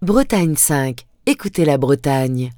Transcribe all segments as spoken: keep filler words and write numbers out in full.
Bretagne cinq. Écoutez la Bretagne.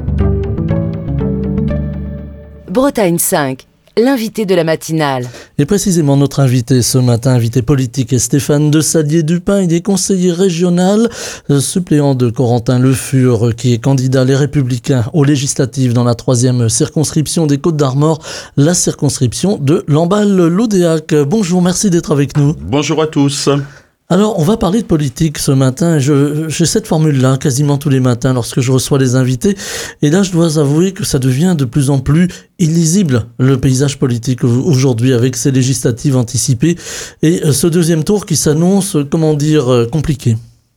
Bretagne cinq, l'invité de la matinale. Et précisément notre invité ce matin, invité politique, est Stéphane Dessallier-Dupin. Il est conseiller régional, euh, suppléant de Corentin Le Fur, qui est candidat Les Républicains aux législatives dans la troisième circonscription des Côtes-d'Armor, la circonscription de Lamballe-Loudéac. Bonjour, merci d'être avec nous. Bonjour à tous. Alors, on va parler de politique ce matin. Je, j'ai cette formule-là quasiment tous les matins lorsque je reçois les invités. Et là, je dois avouer que ça devient de plus en plus illisible, le paysage politique aujourd'hui, avec ces législatives anticipées et ce deuxième tour qui s'annonce, comment dire, compliqué.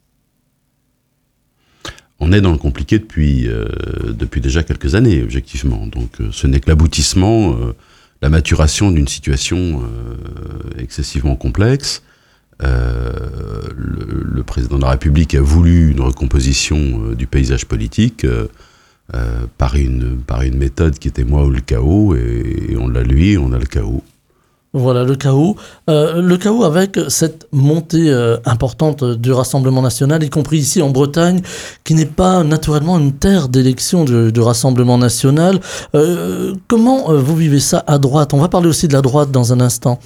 On est dans le compliqué depuis, euh, depuis déjà quelques années, objectivement. Donc, euh, ce n'est que l'aboutissement, euh, la maturation d'une situation euh, excessivement complexe. Euh, le, le président de la République a voulu une recomposition euh, du paysage politique euh, euh, par, une, par une méthode qui était moi ou le chaos, et, et on l'a lui, on a le chaos. Voilà, le chaos. Euh, le chaos avec cette montée euh, importante du Rassemblement national, y compris ici en Bretagne, qui n'est pas naturellement une terre d'élection du, du Rassemblement national. Euh, comment euh, vous vivez ça à droite ? On va parler aussi de la droite dans un instant.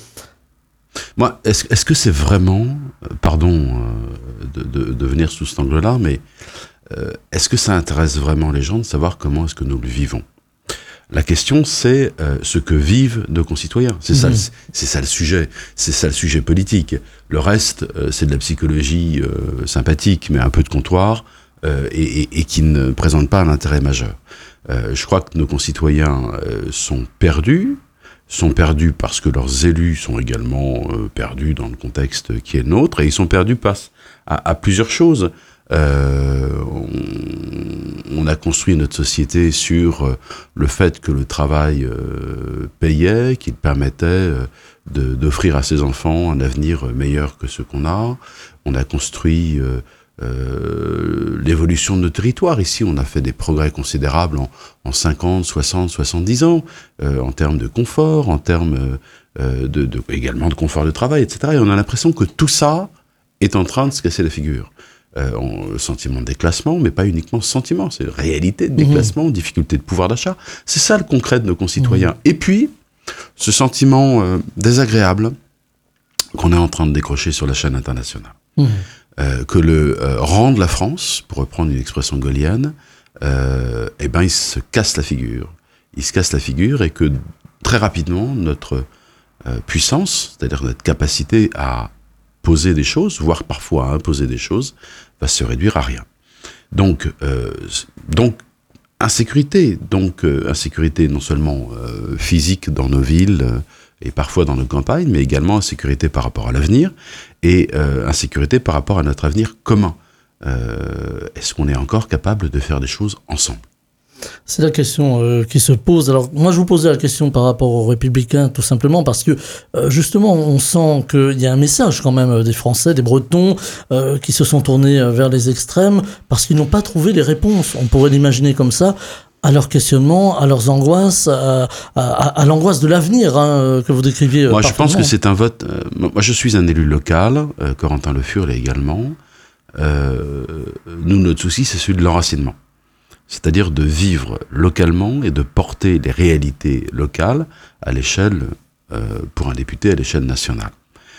Moi, est-ce, est-ce que c'est vraiment, euh, pardon euh, de, de, de venir sous cet angle-là, mais euh, est-ce que ça intéresse vraiment les gens de savoir comment est-ce que nous le vivons ? La question, c'est euh, ce que vivent nos concitoyens. C'est, mmh. ça, c'est, c'est ça le sujet. C'est ça le sujet politique. Le reste, euh, c'est de la psychologie euh, sympathique, mais un peu de comptoir, euh, et, et, et qui ne présente pas un intérêt majeur. Euh, je crois que nos concitoyens euh, sont perdus. sont perdus parce que leurs élus sont également euh, perdus dans le contexte qui est le nôtre, et ils sont perdus parce, à, à plusieurs choses. Euh, on, on a construit notre société sur euh, le fait que le travail euh, payait, qu'il permettait euh, de, d'offrir à ses enfants un avenir meilleur que ce qu'on a. On a construit euh, Euh, l'évolution de nos territoires. Ici, on a fait des progrès considérables en, en cinquante, soixante, soixante-dix ans, euh, en termes de confort, en termes euh, de, de, également de confort de travail, et cetera. Et on a l'impression que tout ça est en train de se casser la figure. Euh, on, le sentiment de déclassement, mais pas uniquement ce sentiment, c'est la réalité de déclassement, mmh. difficulté de pouvoir d'achat. C'est ça le concret de nos concitoyens. Mmh. Et puis, ce sentiment euh, désagréable qu'on est en train de décrocher sur la chaîne internationale. Mmh. Euh, que le euh, rang de la France, pour reprendre une expression gaullienne, euh, eh ben, il se casse la figure. Il se casse la figure, et que très rapidement, notre euh, puissance, c'est-à-dire notre capacité à poser des choses, voire parfois à imposer des choses, va se réduire à rien. Donc, euh, donc insécurité, donc euh, insécurité non seulement euh, physique dans nos villes, euh, et parfois dans nos campagnes, mais également insécurité par rapport à l'avenir, et euh, insécurité par rapport à notre avenir commun. Euh, est-ce qu'on est encore capable de faire des choses ensemble ? C'est la question euh, qui se pose. Alors, moi, je vous posais la question par rapport aux Républicains, tout simplement parce que, euh, justement, on sent qu'il y a un message quand même des Français, des Bretons, euh, qui se sont tournés vers les extrêmes parce qu'ils n'ont pas trouvé les réponses. On pourrait l'imaginer comme ça, à leurs questionnements, à leurs angoisses, à, à, à l'angoisse de l'avenir hein, que vous décriviez. Moi, je pense que c'est un vote... Euh, moi, je suis un élu local, euh, Corentin Le Fur l'est également. Euh, nous, notre souci, c'est celui de l'enracinement. C'est-à-dire de vivre localement et de porter les réalités locales à l'échelle, euh, pour un député, à l'échelle nationale.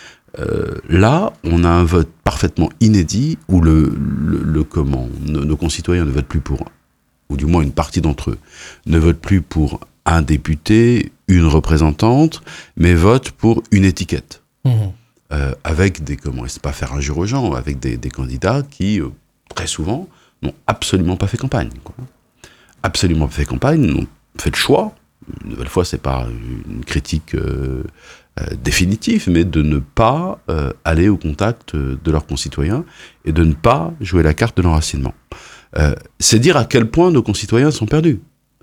Euh, là, on a un vote parfaitement inédit où le, le, le comment, nos, nos concitoyens ne votent plus pour... ou du moins une partie d'entre eux, ne votent plus pour un député, une représentante, mais votent pour une étiquette. Mmh. Euh, avec des, comment, c'est pas faire injure aux gens, avec des, des candidats qui, euh, très souvent, n'ont absolument pas fait campagne. Quoi. Absolument pas fait campagne, n'ont fait le choix, une nouvelle fois, c'est pas une critique euh, euh, définitive, mais de ne pas euh, aller au contact de leurs concitoyens et de ne pas jouer la carte de l'enracinement. Euh, c'est dire à quel point nos concitoyens sont perdus.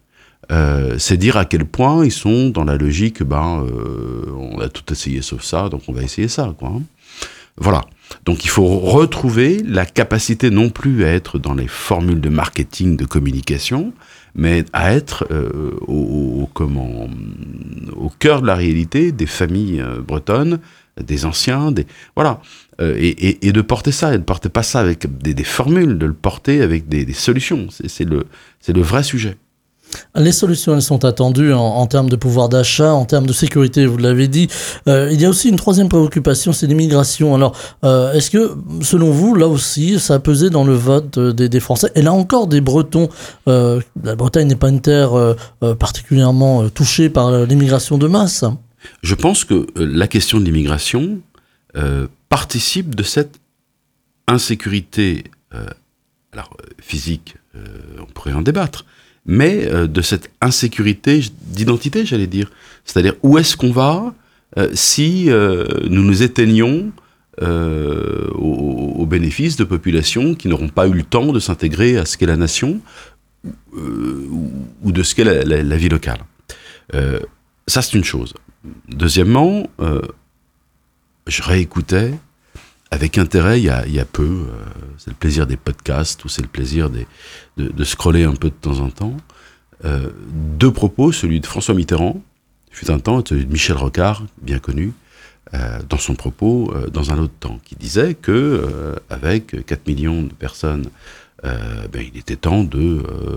Euh, c'est dire à quel point ils sont dans la logique, ben, euh, on a tout essayé sauf ça, donc on va essayer ça, quoi. Hein. Voilà. Donc il faut retrouver la capacité non plus à être dans les formules de marketing, de communication, mais à être euh, au, au, comment, au cœur de la réalité des familles euh, bretonnes, des anciens, des voilà, euh, et, et, et de porter ça, et de porter pas ça avec des, des formules, de le porter avec des, des solutions. C'est, c'est le, c'est le vrai sujet. Les solutions, elles sont attendues en, en termes de pouvoir d'achat, en termes de sécurité, vous l'avez dit. Euh, il y a aussi une troisième préoccupation, c'est l'immigration. Alors, euh, est-ce que, selon vous, là aussi, ça a pesé dans le vote des, des Français? Et là encore, des Bretons. Euh, la Bretagne n'est pas une terre euh, particulièrement euh, touchée par l'immigration de masse. Je pense que euh, la question de l'immigration euh, participe de cette insécurité euh, alors, physique, euh, on pourrait en débattre, mais euh, de cette insécurité d'identité, j'allais dire. C'est-à-dire, où est-ce qu'on va euh, si euh, nous nous éteignons euh, au, au bénéfice de populations qui n'auront pas eu le temps de s'intégrer à ce qu'est la nation euh, ou, ou de ce qu'est la, la, la vie locale. Euh, ça, c'est une chose. Deuxièmement, euh, je réécoutais avec intérêt, il y a, il y a peu, euh, c'est le plaisir des podcasts ou c'est le plaisir des, de, de scroller un peu de temps en temps, euh, deux propos, celui de François Mitterrand, fut un temps, et celui de Michel Rocard, bien connu, euh, dans son propos, euh, dans un autre temps, qui disait que euh, avec quatre millions de personnes, euh, ben, il était temps de,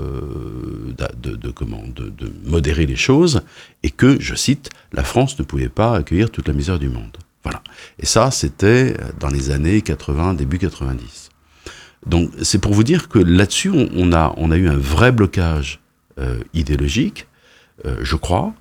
euh, de, de, de, comment, de, de modérer les choses, et que, je cite, la France ne pouvait pas accueillir toute la misère du monde. Voilà. Et ça, c'était dans les années quatre-vingts, début quatre-vingt-dix. Donc, c'est pour vous dire que là-dessus, on, on, a, on a eu un vrai blocage euh, idéologique, euh, je crois,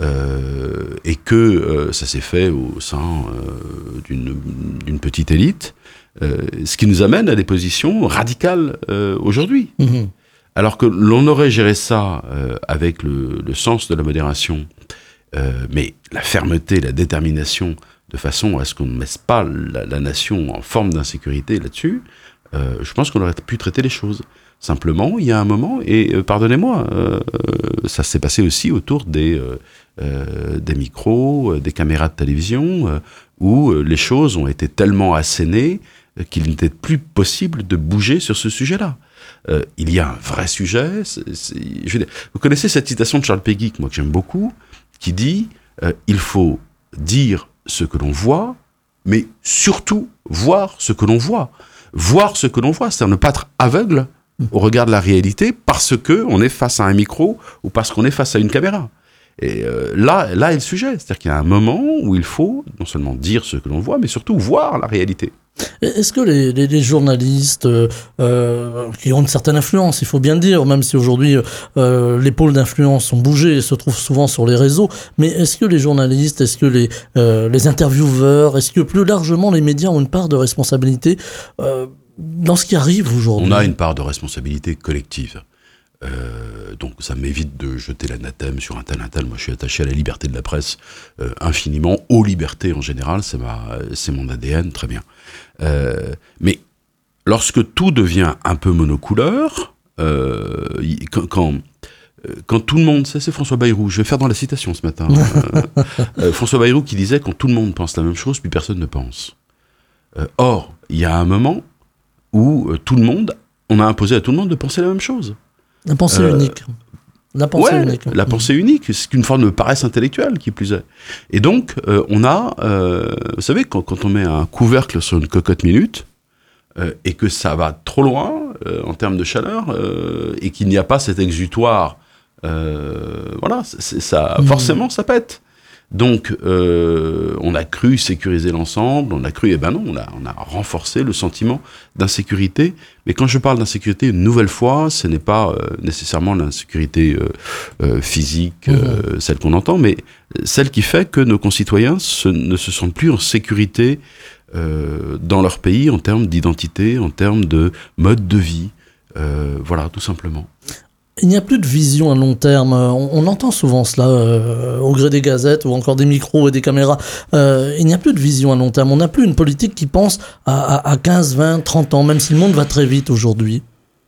euh, et que euh, ça s'est fait au sein euh, d'une, d'une petite élite, euh, ce qui nous amène à des positions radicales euh, aujourd'hui. Mmh. Alors que l'on aurait géré ça euh, avec le, le sens de la modération, euh, mais la fermeté, la détermination, de façon à ce qu'on ne mette pas la, la nation en forme d'insécurité là-dessus, euh, je pense qu'on aurait pu traiter les choses. Simplement, il y a un moment, et euh, pardonnez-moi, euh, ça s'est passé aussi autour des, euh, euh, des micros, euh, des caméras de télévision, euh, où euh, les choses ont été tellement assénées euh, qu'il n'était plus possible de bouger sur ce sujet-là. Euh, il y a un vrai sujet. C'est, c'est, je veux dire, vous connaissez cette citation de Charles Péguy, moi que j'aime beaucoup, qui dit euh, « Il faut dire ce que l'on voit, mais surtout voir ce que l'on voit. » Voir ce que l'on voit, c'est-à-dire ne pas être aveugle au regard de la réalité parce qu'on est face à un micro ou parce qu'on est face à une caméra. Et euh, là, là est le sujet. C'est-à-dire qu'il y a un moment où il faut non seulement dire ce que l'on voit, mais surtout voir la réalité. Est-ce que les, les, les journalistes euh, euh, qui ont une certaine influence, il faut bien le dire, même si aujourd'hui euh, les pôles d'influence ont bougé et se trouvent souvent sur les réseaux, mais est-ce que les journalistes, est-ce que les, euh, les intervieweurs, est-ce que plus largement les médias ont une part de responsabilité euh, dans ce qui arrive aujourd'hui? On a une part de responsabilité collective. Euh, donc ça m'évite de jeter l'anathème sur un tel un tel. Moi je suis attaché à la liberté de la presse euh, infiniment, aux libertés en général, c'est, ma, c'est mon A D N, très bien. Euh, mais lorsque tout devient un peu monocouleur, euh, quand, quand, quand tout le monde, ça c'est François Bayrou, je vais faire dans la citation ce matin, euh, euh, François Bayrou qui disait quand tout le monde pense la même chose, plus personne ne pense. Euh, or, il y a un moment où euh, tout le monde, on a imposé à tout le monde de penser la même chose. La pensée euh, unique. La pensée ouais, unique. La pensée unique, c'est une forme de paresse intellectuelle, qui plus est. Et donc, euh, on a, euh, vous savez, quand, quand on met un couvercle sur une cocotte minute, euh, et que ça va trop loin, euh, en termes de chaleur, euh, et qu'il n'y a pas cet exutoire, euh, voilà, c'est, ça, mmh. forcément, ça pète. Donc, euh, on a cru sécuriser l'ensemble, on a cru, eh ben non, on a, on a renforcé le sentiment d'insécurité. Mais quand je parle d'insécurité, une nouvelle fois, ce n'est pas euh, nécessairement l'insécurité euh, euh, physique, euh, mmh. celle qu'on entend, mais celle qui fait que nos concitoyens se, ne se sentent plus en sécurité euh, dans leur pays en termes d'identité, en termes de mode de vie. Euh, voilà, tout simplement. Il n'y a plus de vision à long terme. On, on entend souvent cela euh, au gré des gazettes ou encore des micros et des caméras. Euh, il n'y a plus de vision à long terme. On n'a plus une politique qui pense à, à, à quinze, vingt, trente ans, même si le monde va très vite aujourd'hui.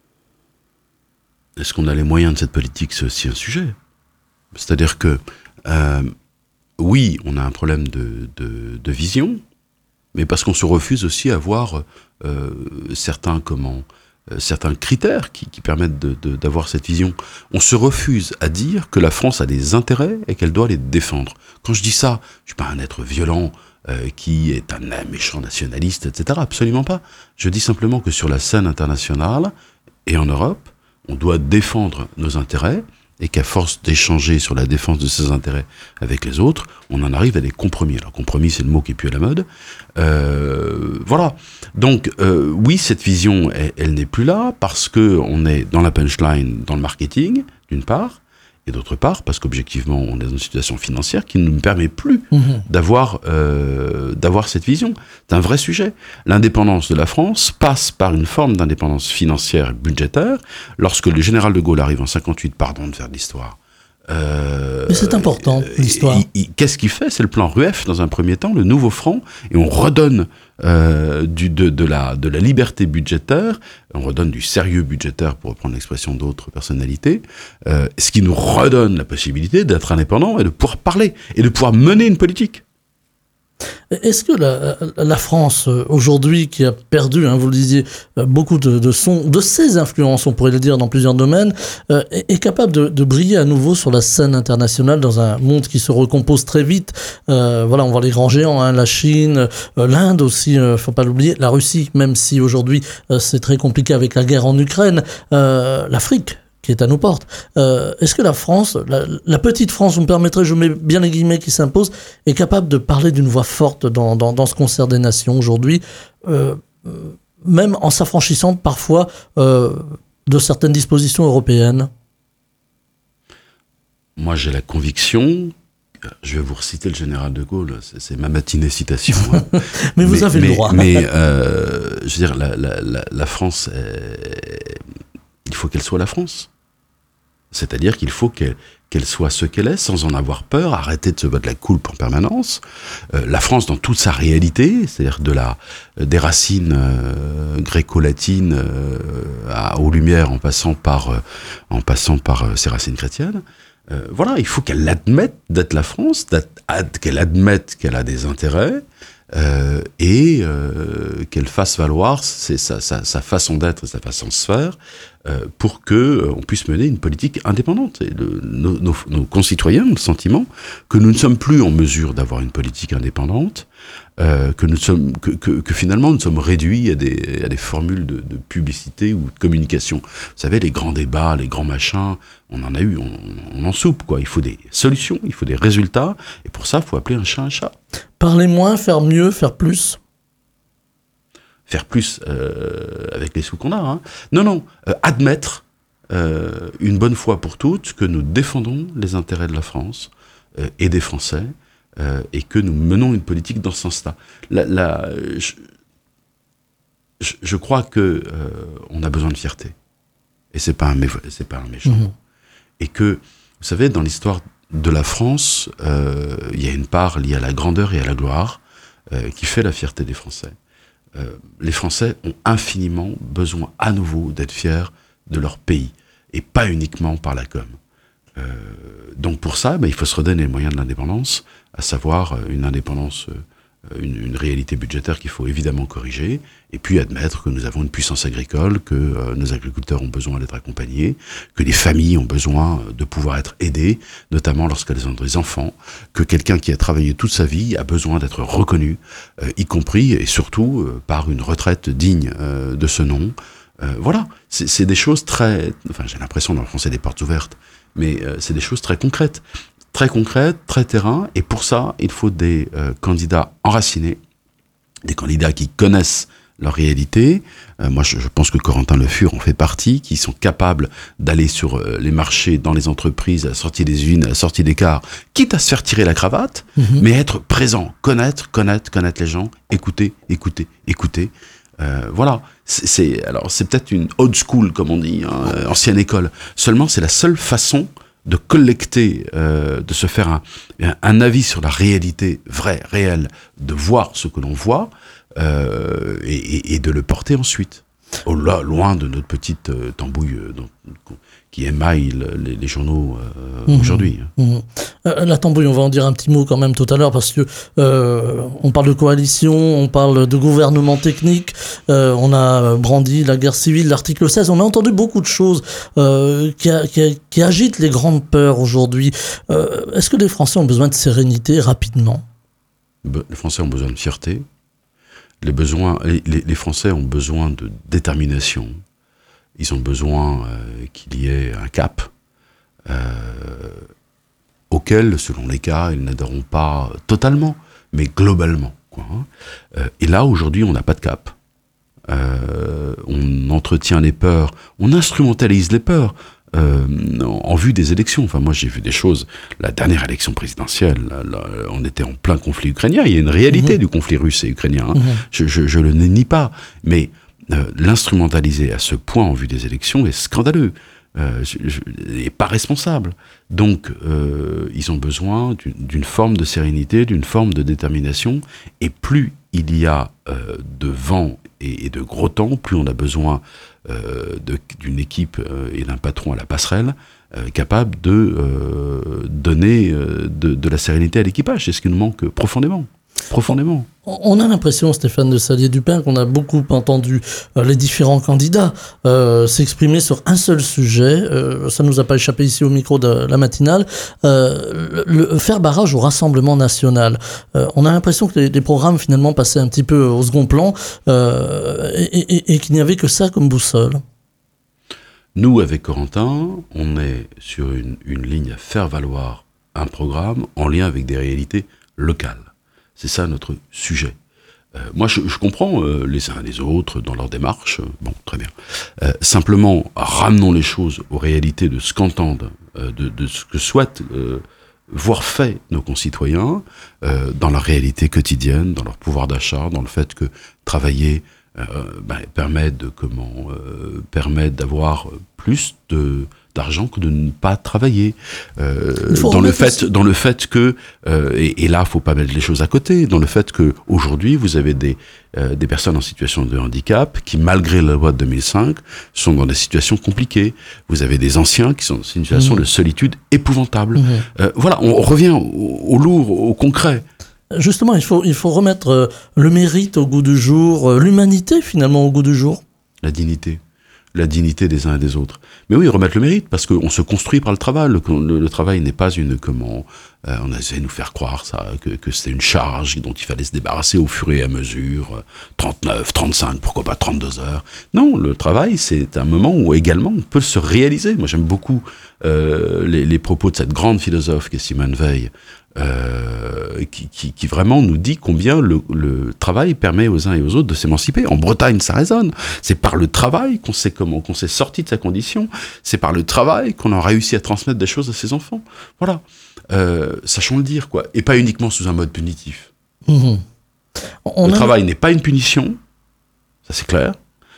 Est-ce qu'on a les moyens de cette politique? C'est aussi un sujet. C'est-à-dire que, euh, oui, on a un problème de, de, de vision, mais parce qu'on se refuse aussi à voir euh, certains, comment... certains critères qui, qui permettent de, de, d'avoir cette vision. On se refuse à dire que la France a des intérêts et qu'elle doit les défendre. Quand je dis ça, je ne suis pas un être violent euh, qui est un méchant nationaliste, et cetera. Absolument pas. Je dis simplement que sur la scène internationale et en Europe, on doit défendre nos intérêts et qu'à force d'échanger sur la défense de ses intérêts avec les autres, on en arrive à des compromis. Alors compromis, c'est le mot qui est plus à la mode. Euh, voilà. Donc euh, oui, cette vision, elle, elle n'est plus là parce que on est dans la punchline, dans le marketing, d'une part, et d'autre part parce qu'objectivement, on est dans une situation financière qui ne nous permet plus mmh. d'avoir euh, d'avoir cette vision. C'est un vrai sujet. L'indépendance de la France passe par une forme d'indépendance financière et budgétaire. Lorsque le général de Gaulle arrive en cinquante-huit, pardon de faire de l'histoire. Euh, Mais c'est important, l'histoire. Il, il, qu'est-ce qu'il fait ? C'est le plan R U E F, dans un premier temps, le nouveau franc, et on redonne euh, du, de, de, la, de la liberté budgétaire, on redonne du sérieux budgétaire, pour reprendre l'expression d'autres personnalités, euh, ce qui nous redonne la possibilité d'être indépendant et de pouvoir parler, et de pouvoir mener une politique. Est-ce que la, la France, aujourd'hui, qui a perdu, hein, vous le disiez, beaucoup de, de, son, de ses influences, on pourrait le dire, dans plusieurs domaines, euh, est, est capable de, de briller à nouveau sur la scène internationale dans un monde qui se recompose très vite. Euh, voilà, on voit les grands géants, hein, la Chine, euh, l'Inde aussi, euh, faut pas l'oublier, la Russie, même si aujourd'hui euh, c'est très compliqué avec la guerre en Ukraine, euh, l'Afrique, qui est à nos portes. Euh, est-ce que la France, la, la petite France, vous me permettrez, je mets bien les guillemets qui s'imposent, est capable de parler d'une voix forte dans, dans, dans ce concert des nations aujourd'hui, euh, même en s'affranchissant parfois euh, de certaines dispositions européennes ? Moi, j'ai la conviction, je vais vous reciter le général de Gaulle, c'est, c'est ma matinée citation. Hein. mais vous mais, avez mais, le droit. Mais, euh, je veux dire, la, la, la, la France, est... il faut qu'elle soit la France. C'est-à-dire qu'il faut qu'elle, qu'elle soit ce qu'elle est, sans en avoir peur, arrêter de se battre la coulpe en permanence. Euh, la France dans toute sa réalité, c'est-à-dire de la, des racines euh, gréco-latines euh, à, aux Lumières, en passant par, euh, en passant par euh, ses racines chrétiennes. Euh, voilà, il faut qu'elle admette d'être la France, ad, qu'elle admette qu'elle a des intérêts, Euh, et euh, qu'elle fasse valoir c'est sa, sa, sa façon d'être, sa façon de se faire, euh, pour que euh, on puisse mener une politique indépendante. Et le, nos, nos, nos concitoyens ont le sentiment que nous ne sommes plus en mesure d'avoir une politique indépendante, euh, que nous sommes, que, que, que finalement nous sommes réduits à des, à des formules de, de publicité ou de communication. Vous savez, les grands débats, les grands machins, on en a eu, on, on en soupe, quoi. Il faut des solutions, il faut des résultats, et pour ça, il faut appeler un chat un chat. Parler moins, faire mieux, faire plus. Faire plus euh, avec les sous qu'on a. Hein. Non, non, euh, admettre euh, une bonne fois pour toutes que nous défendons les intérêts de la France euh, et des Français, euh, et que nous menons une politique dans ce sens-là. La, la, je, je, je crois que euh, on a besoin de fierté, et c'est pas un, c'est pas un méchant. Mmh. Et que, vous savez, dans l'histoire de la France, euh, il y a une part liée à la grandeur et à la gloire euh, qui fait la fierté des Français. Euh, les Français ont infiniment besoin à nouveau d'être fiers de leur pays, et pas uniquement par la com. Euh, donc pour ça, bah, il faut se redonner les moyens de l'indépendance, à savoir une indépendance, une, une réalité budgétaire qu'il faut évidemment corriger, et puis admettre que nous avons une puissance agricole, que euh, nos agriculteurs ont besoin d'être accompagnés, que les familles ont besoin de pouvoir être aidées, notamment lorsqu'elles ont des enfants, que quelqu'un qui a travaillé toute sa vie a besoin d'être reconnu, euh, y compris et surtout euh, par une retraite digne euh, de ce nom. Euh, voilà, c'est, c'est des choses très... Enfin, j'ai l'impression dans le français des portes ouvertes, mais euh, c'est des choses très concrètes. Très concrètes, très terrain, et pour ça, il faut des euh, candidats enracinés, des candidats qui connaissent leur réalité. Euh, moi, je, je pense que Corentin Le Fur en fait partie, qui sont capables d'aller sur euh, les marchés, dans les entreprises, à la sortie des usines, à la sortie des cars, quitte à se faire tirer la cravate, mmh. mais être présent, connaître, connaître, connaître les gens, écouter, écouter, écouter. Euh, voilà, c'est, c'est, alors, c'est peut-être une old school, comme on dit, hein, ancienne école. Seulement, c'est la seule façon de collecter, euh, de se faire un, un avis sur la réalité vraie, réelle, de voir ce que l'on voit, euh, et, et, et de le porter ensuite. Au, là, loin de notre petite euh, tambouille euh, donc, qui émaille les, les journaux euh, mmh, aujourd'hui. Mmh. Euh, la tambouille, on va en dire un petit mot quand même tout à l'heure, parce que euh, on parle de coalition, on parle de gouvernement technique, euh, on a brandi la guerre civile, l'article seize, on a entendu beaucoup de choses euh, qui, a, qui, a, qui agitent les grandes peurs aujourd'hui. Euh, est-ce que les Français ont besoin de sérénité rapidement ? Les Français ont besoin de fierté. Les, besoins, les, les Français ont besoin de détermination. Ils ont besoin euh, qu'il y ait un cap euh, auquel, selon les cas, ils n'adhéreront pas totalement, mais globalement, quoi, hein. Euh, et là, aujourd'hui, on n'a pas de cap. Euh, on entretient les peurs, on instrumentalise les peurs euh, en, en vue des élections. Enfin, moi, j'ai vu des choses. La dernière élection présidentielle, là, là, on était en plein conflit ukrainien. Il y a une réalité mmh. du conflit russe et ukrainien. Hein. Mmh. Je, je, je le nie pas. Mais euh, l'instrumentaliser à ce point en vue des élections est scandaleux. Euh, je, je, et pas responsable. Donc, euh, ils ont besoin d'une, d'une forme de sérénité, d'une forme de détermination. Et plus il y a euh, de vent et, et de gros temps, plus on a besoin euh, de, d'une équipe euh, et d'un patron à la passerelle euh, capable de euh, donner euh, de, de la sérénité à l'équipage. C'est ce qui nous manque profondément. Profondément. On a l'impression, Stéphane de Salier-Dupin, qu'on a beaucoup entendu euh, les différents candidats euh, s'exprimer sur un seul sujet. Euh, ça ne nous a pas échappé ici au micro de la matinale. Euh, le, le, faire barrage au Rassemblement national. Euh, on a l'impression que les, les programmes finalement passaient un petit peu au second plan euh, et, et, et qu'il n'y avait que ça comme boussole. Nous, avec Corentin, on est sur une, une ligne à faire valoir un programme en lien avec des réalités locales. C'est ça notre sujet. Euh, moi, je, je comprends euh, les uns et les autres dans leur démarche. Bon, très bien. Euh, simplement, ramenons les choses aux réalités de ce qu'entendent, euh, de, de ce que souhaitent euh, voir fait nos concitoyens euh, dans leur réalité quotidienne, dans leur pouvoir d'achat, dans le fait que travailler euh, ben, permet de comment euh, permet d'avoir plus de d'argent que de ne pas travailler euh, dans le fait dans le fait que euh, et, et là faut pas mettre les choses à côté, dans le fait que aujourd'hui vous avez des euh, des personnes en situation de handicap qui, malgré la loi de deux mille cinq, sont dans des situations compliquées. Vous avez des anciens qui sont dans une situation mmh. de solitude épouvantable. Mmh. Euh, voilà, on revient au, au lourd, au concret. Justement, il faut il faut remettre euh, le mérite au goût du jour, euh, l'humanité finalement au goût du jour. La dignité. La dignité des uns et des autres. Mais oui, remettre le mérite, parce qu'on se construit par le travail. Le, le, le travail n'est pas une, comment, euh, on essaie de nous faire croire ça, que, que c'était une charge dont il fallait se débarrasser au fur et à mesure, trente-neuf, trente-cinq, pourquoi pas trente-deux heures. Non, le travail, c'est un moment où également on peut se réaliser. Moi, j'aime beaucoup euh, les, les propos de cette grande philosophe qui est Simone Veil, Euh, qui, qui, qui vraiment nous dit combien le, le travail permet aux uns et aux autres de s'émanciper. En Bretagne, ça résonne. C'est par le travail qu'on sait comment, qu'on s'est sorti de sa condition. C'est par le travail qu'on a réussi à transmettre des choses à ses enfants. Voilà. Euh, sachons le dire, quoi. Et pas uniquement sous un mode punitif. Mmh. On le a... travail n'est pas une punition. Ça, c'est clair.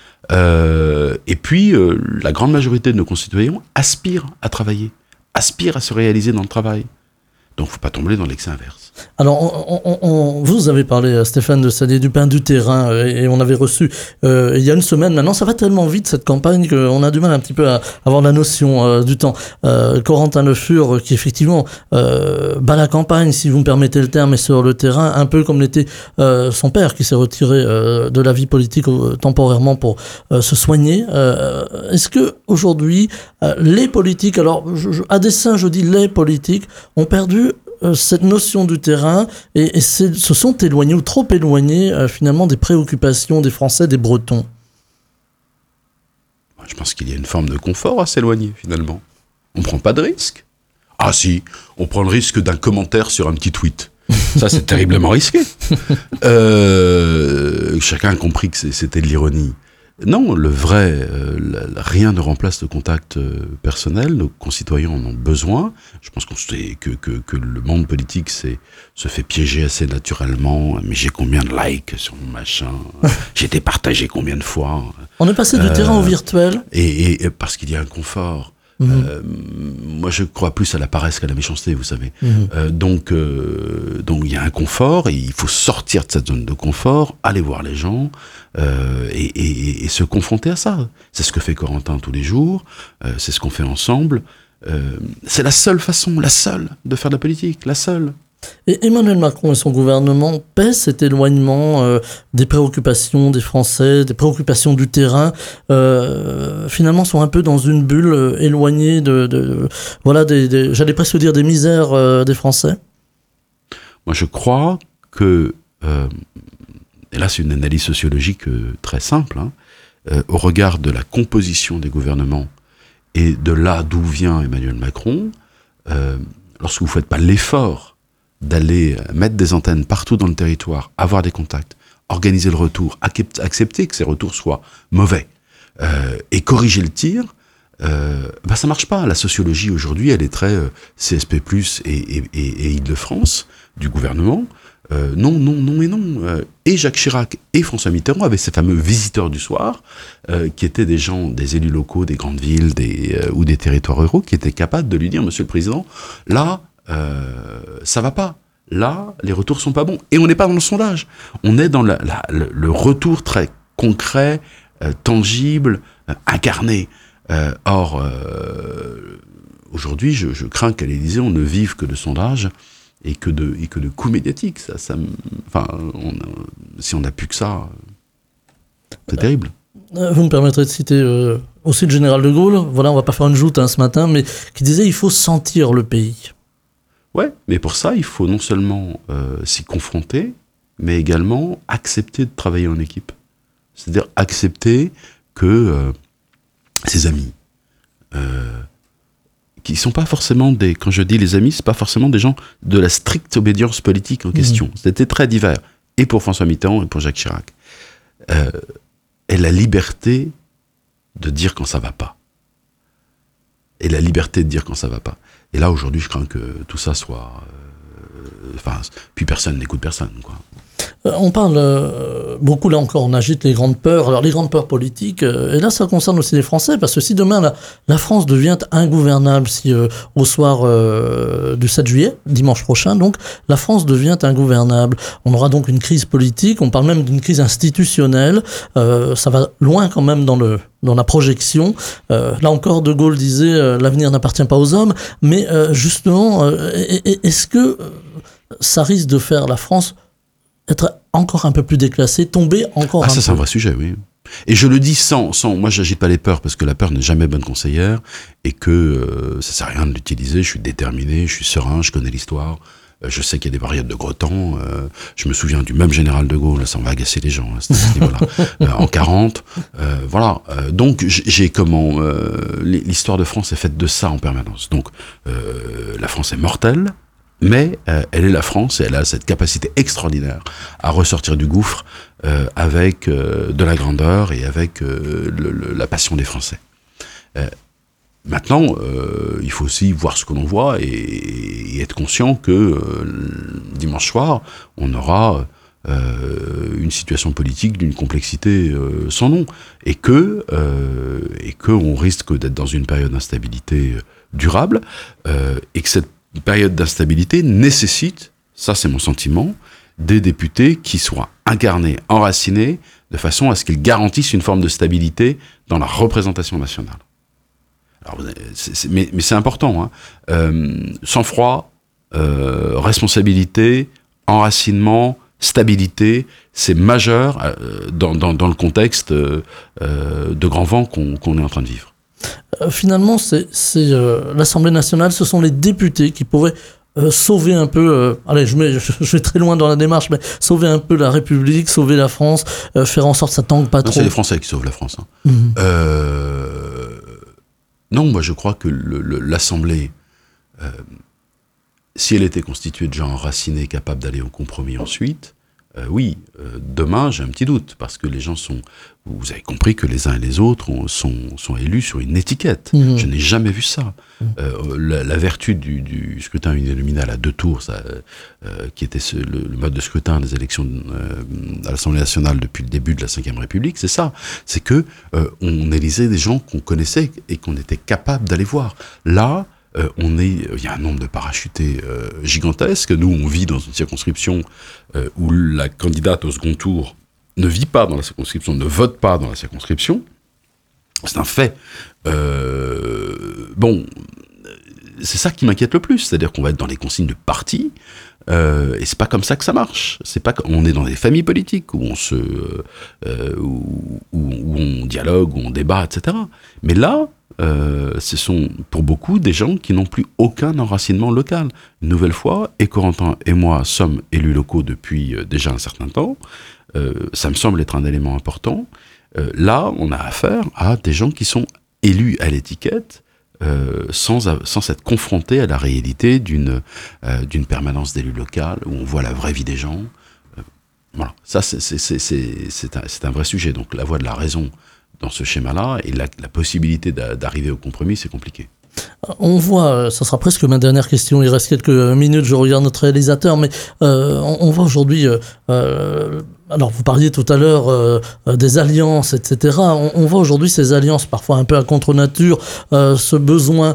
Euh, et puis, euh, la grande majorité de nos concitoyens aspirent à travailler, aspirent à se réaliser dans le travail. Donc, il ne faut pas tomber dans l'excès inverse. Alors, on, on, on, vous avez parlé, Stéphane de Salier-Dupin, du terrain, et, et on avait reçu, euh, il y a une semaine maintenant, ça va tellement vite cette campagne qu'on a du mal un petit peu à avoir la notion euh, du temps. Euh, Corentin Le Fur, qui effectivement euh, bat la campagne, si vous me permettez le terme, et sur le terrain, un peu comme l'était euh, son père, qui s'est retiré euh, de la vie politique euh, temporairement pour euh, se soigner. Euh, est-ce que aujourd'hui, euh, les politiques, alors je, je, à dessein je dis les politiques, ont perdu cette notion du terrain et, et c'est, se sont éloignés ou trop éloignés euh, finalement des préoccupations des Français, des Bretons. Je pense qu'il y a une forme de confort à s'éloigner finalement. On ne prend pas de risque. Ah si, on prend le risque d'un commentaire sur un petit tweet. Ça, c'est terriblement risqué. Euh, chacun a compris que c'était de l'ironie. Non, le vrai, euh, la, rien ne remplace le contact euh, personnel. Nos concitoyens en ont besoin. Je pense qu'on sait que, que, que le monde politique c'est, se fait piéger assez naturellement. Mais j'ai combien de likes sur mon machin? J'ai été partagé combien de fois? On est passé du euh, terrain au virtuel. Et, et, et parce qu'il y a un confort. Mmh. Euh, moi, je crois plus à la paresse qu'à la méchanceté, vous savez. Mmh. Euh, donc, euh, donc, il y a un confort et il faut sortir de cette zone de confort, aller voir les gens euh, et, et, et se confronter à ça. C'est ce que fait Corentin tous les jours. Euh, c'est ce qu'on fait ensemble. Euh, c'est la seule façon, la seule, de faire de la politique, la seule. Et Emmanuel Macron et son gouvernement paient cet éloignement euh, des préoccupations des Français, des préoccupations du terrain, euh, finalement sont un peu dans une bulle euh, éloignée de, de, de voilà, des, des, j'allais presque dire des misères euh, des Français. Moi je crois que, euh, et là c'est une analyse sociologique euh, très simple, hein, euh, au regard de la composition des gouvernements et de là d'où vient Emmanuel Macron, euh, lorsque vous ne faites pas l'effort d'aller mettre des antennes partout dans le territoire, avoir des contacts, organiser le retour, accepter que ces retours soient mauvais, euh, et corriger le tir, euh, bah ça marche pas. La sociologie aujourd'hui, elle est très euh, C S P plus, et, et, et, et Île-de-France, du gouvernement. Euh, non, non, non et non. Euh, et Jacques Chirac et François Mitterrand avaient ces fameux visiteurs du soir, euh, qui étaient des gens, des élus locaux, des grandes villes des, euh, ou des territoires ruraux, qui étaient capables de lui dire, Monsieur le Président, là, euh, ça va pas. Là, les retours sont pas bons. Et on n'est pas dans le sondage. On est dans la, la, le, le retour très concret, euh, tangible, euh, incarné. Euh, or, euh, aujourd'hui, je, je crains qu'à l'Élysée, on ne vive que de sondages et que de, et que de coups médiatiques. Ça, ça, enfin, on, si on n'a plus que ça, c'est terrible. Vous me permettrez de citer euh, aussi le général de Gaulle, voilà, on va pas faire une joute hein, ce matin, mais qui disait il faut sentir le pays. Ouais, mais pour ça, il faut non seulement euh, s'y confronter, mais également accepter de travailler en équipe. C'est-à-dire accepter que euh, ses amis, euh, qui sont pas forcément des, quand je dis les amis, c'est pas forcément des gens de la stricte obédience politique en question. Mmh. C'était très divers, et pour François Mitterrand et pour Jacques Chirac. Euh, et la liberté de dire quand ça va pas. Et la liberté de dire quand ça va pas. Et là, aujourd'hui, je crains que tout ça soit... Enfin, euh, puis personne n'écoute personne, quoi. Euh, on parle euh, beaucoup, là encore, on agite les grandes peurs. Alors, les grandes peurs politiques, euh, et là, ça concerne aussi les Français, parce que si demain, la, la France devient ingouvernable, si euh, au soir euh, du sept juillet, dimanche prochain, donc, la France devient ingouvernable, on aura donc une crise politique, on parle même d'une crise institutionnelle, euh, ça va loin quand même dans le... dans la projection. Euh, là encore, De Gaulle disait euh, « l'avenir n'appartient pas aux hommes », mais euh, justement, euh, est-ce que euh, ça risque de faire la France être encore un peu plus déclassée, tomber encore ah, un ça, peu. C'est un vrai sujet, oui. Et je le dis sans... sans moi, j'agite pas les peurs, parce que la peur n'est jamais bonne conseillère, et que euh, ça sert à rien de l'utiliser. Je suis déterminé, je suis serein, je connais l'histoire. Je sais qu'il y a des périodes de gros temps. Euh, je me souviens du même général de Gaulle, ça va agacer les gens, à ce niveau-là, euh, en quarante. Euh, voilà. Euh, donc, j'ai comment... Euh, l'histoire de France est faite de ça en permanence. Donc, euh, la France est mortelle, mais euh, elle est la France, et elle a cette capacité extraordinaire à ressortir du gouffre euh, avec euh, de la grandeur et avec euh, le, le, la passion des Français. Euh, Maintenant, euh, il faut aussi voir ce que l'on voit et, et être conscient que euh, dimanche soir, on aura euh, une situation politique d'une complexité euh, sans nom, et que euh, et que on risque d'être dans une période d'instabilité durable, euh, et que cette période d'instabilité nécessite, ça c'est mon sentiment, des députés qui soient incarnés, enracinés, de façon à ce qu'ils garantissent une forme de stabilité dans la représentation nationale. Alors, c'est, c'est, mais, mais c'est important, hein. Euh, sang-froid, euh, responsabilité, enracinement, stabilité, c'est majeur euh, dans, dans, dans le contexte euh, de grand vent qu'on, qu'on est en train de vivre. Euh, finalement, c'est, c'est euh, l'Assemblée nationale, ce sont les députés qui pourraient euh, sauver un peu, euh, allez, je, mets, je, je vais très loin dans la démarche, mais sauver un peu la République, sauver la France, euh, faire en sorte que ça tangue pas non, trop. C'est les Français qui sauvent la France. Hein. Mm-hmm. Euh... Non, moi je crois que le, le, l'Assemblée, euh, si elle était constituée de gens enracinés, capables d'aller au compromis ensuite, euh, oui, euh, demain j'ai un petit doute, parce que les gens sont... Vous avez compris que les uns et les autres ont, sont, sont élus sur une étiquette. Mmh. Je n'ai jamais vu ça. Mmh. Euh, la, la vertu du, du scrutin uninominal à deux tours, ça, euh, qui était ce, le, le mode de scrutin des élections euh, à l'Assemblée nationale depuis le début de la cinquième République, c'est ça. C'est que euh, on élisait des gens qu'on connaissait et qu'on était capable d'aller voir. Là, Euh, on est, il y a un nombre de parachutés euh, gigantesque. Nous, on vit dans une circonscription euh, où la candidate au second tour ne vit pas dans la circonscription, ne vote pas dans la circonscription. C'est un fait. Euh, bon, c'est ça qui m'inquiète le plus, c'est-à-dire qu'on va être dans les consignes de parti, euh, et c'est pas comme ça que ça marche. C'est pas, on est dans des familles politiques où on se, euh, où, où, où on dialogue, où on débat, et cetera. Mais là, euh, ce sont pour beaucoup des gens qui n'ont plus aucun enracinement local. Une nouvelle fois, et Corentin et moi sommes élus locaux depuis euh, déjà un certain temps, euh, ça me semble être un élément important. Euh, là, on a affaire à des gens qui sont élus à l'étiquette, euh, sans, sans s'être confrontés à la réalité d'une, euh, d'une permanence d'élu local, où on voit la vraie vie des gens. Euh, voilà, ça c'est, c'est, c'est, c'est, c'est, un, c'est un vrai sujet. Donc la voie de la raison dans ce schéma-là, et la, la possibilité d'a, d'arriver au compromis, c'est compliqué. On voit, ça sera presque ma dernière question, il reste quelques minutes, je regarde notre réalisateur, mais euh, on, on voit aujourd'hui, euh, euh, alors vous parliez tout à l'heure euh, des alliances, et cetera. On, on voit aujourd'hui ces alliances, parfois un peu à contre-nature, euh, ce besoin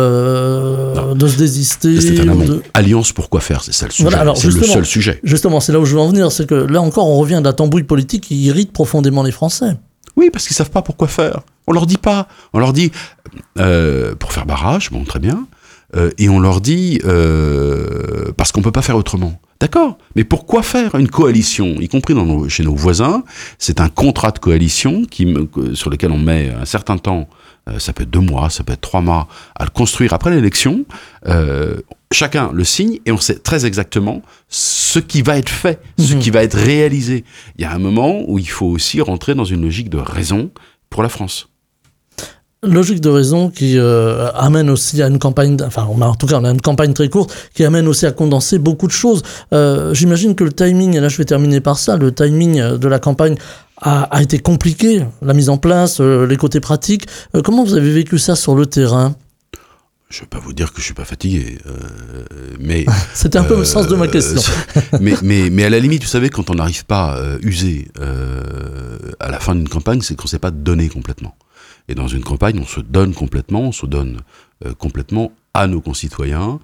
euh, de se désister. Stéphane, de... Alliance, pourquoi faire? C'est ça le sujet, voilà, alors, c'est le seul sujet. Justement, c'est là où je veux en venir, c'est que là encore, on revient de la tambouille politique qui irrite profondément les Français. Oui, parce qu'ils savent pas pourquoi faire. On leur dit pas. On leur dit euh, pour faire barrage, bon, très bien. Euh, et on leur dit euh, parce qu'on peut pas faire autrement. D'accord. Mais pourquoi faire une coalition, y compris dans nos, chez nos voisins? C'est un contrat de coalition qui, sur lequel on met un certain temps. Euh, ça peut être deux mois, ça peut être trois mois, à le construire après l'élection. Euh, chacun le signe et on sait très exactement ce qui va être fait, ce mmh. qui va être réalisé. Il y a un moment où il faut aussi rentrer dans une logique de raison pour la France. Logique de raison qui euh, amène aussi à une campagne, enfin en tout cas on a une campagne très courte qui amène aussi à condenser beaucoup de choses. Euh, j'imagine que le timing, et là je vais terminer par ça, le timing de la campagne a, a été compliqué, la mise en place, euh, les côtés pratiques. Euh, comment vous avez vécu ça sur le terrain ? Je ne vais pas vous dire que je ne suis pas fatigué, euh, mais... C'était un peu euh, le sens de ma question. Euh, mais, mais, mais à la limite, vous savez, quand on n'arrive pas euh, usé euh, à la fin d'une campagne, c'est qu'on ne s'est pas donné complètement. Et dans une campagne, on se donne complètement, on se donne euh, complètement à nos concitoyens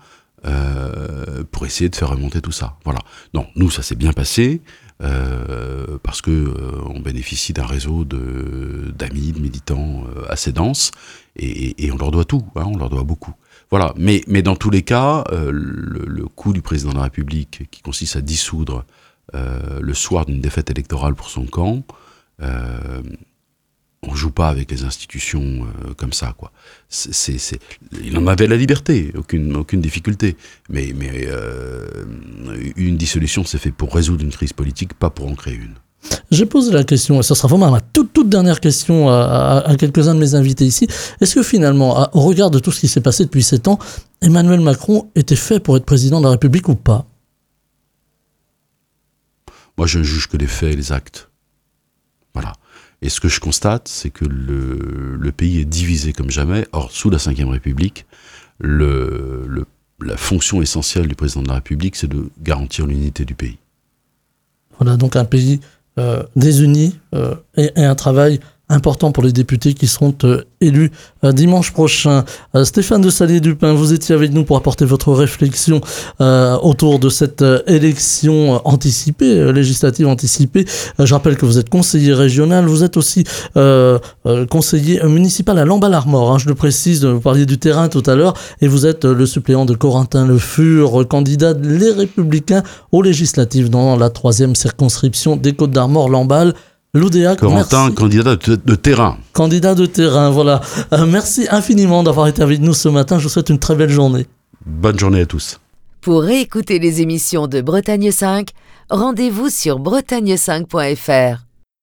euh, pour essayer de faire remonter tout ça. Voilà. Non, nous, ça s'est bien passé euh, parce que euh, on bénéficie d'un réseau de, d'amis, de militants euh, assez dense et, et, et on leur doit tout, hein, on leur doit beaucoup. Voilà. Mais, mais dans tous les cas, euh, le, le coup du président de la République qui consiste à dissoudre euh, le soir d'une défaite électorale pour son camp, euh, on joue pas avec les institutions euh, comme ça, quoi. C'est, c'est, c'est... Il en avait la liberté, aucune, aucune difficulté. Mais, mais euh, une dissolution s'est faite pour résoudre une crise politique, pas pour en créer une. J'ai posé la question, et ce sera vraiment ma toute, toute dernière question à, à, à quelques-uns de mes invités ici. Est-ce que finalement, à, au regard de tout ce qui s'est passé depuis sept ans, Emmanuel Macron était fait pour être président de la République ou pas ? Moi, je ne juge que les faits et les actes. Voilà. Et ce que je constate, c'est que le, le pays est divisé comme jamais. Or, sous la cinquième République, le, le, la fonction essentielle du président de la République, c'est de garantir l'unité du pays. Voilà, donc un pays euh, désuni euh, et, et un travail important pour les députés qui seront euh, élus euh, dimanche prochain. Euh, Stéphane de Salier-Dupin, vous étiez avec nous pour apporter votre réflexion euh, autour de cette euh, élection anticipée, euh, législative anticipée. Euh, je rappelle que vous êtes conseiller régional, vous êtes aussi euh, euh, conseiller municipal à Lamballe-Armor, hein, je le précise, vous parliez du terrain tout à l'heure, et vous êtes euh, le suppléant de Corentin Le Fur, candidat Les Républicains aux législatives dans la troisième circonscription des Côtes-d'Armor-Lamballe. L'O D A, Corentin, merci. Candidat de, de terrain. Candidat de terrain, voilà. Euh, merci infiniment d'avoir été avec nous ce matin. Je vous souhaite une très belle journée. Bonne journée à tous. Pour réécouter les émissions de Bretagne cinq, rendez-vous sur bretagne cinq point f r.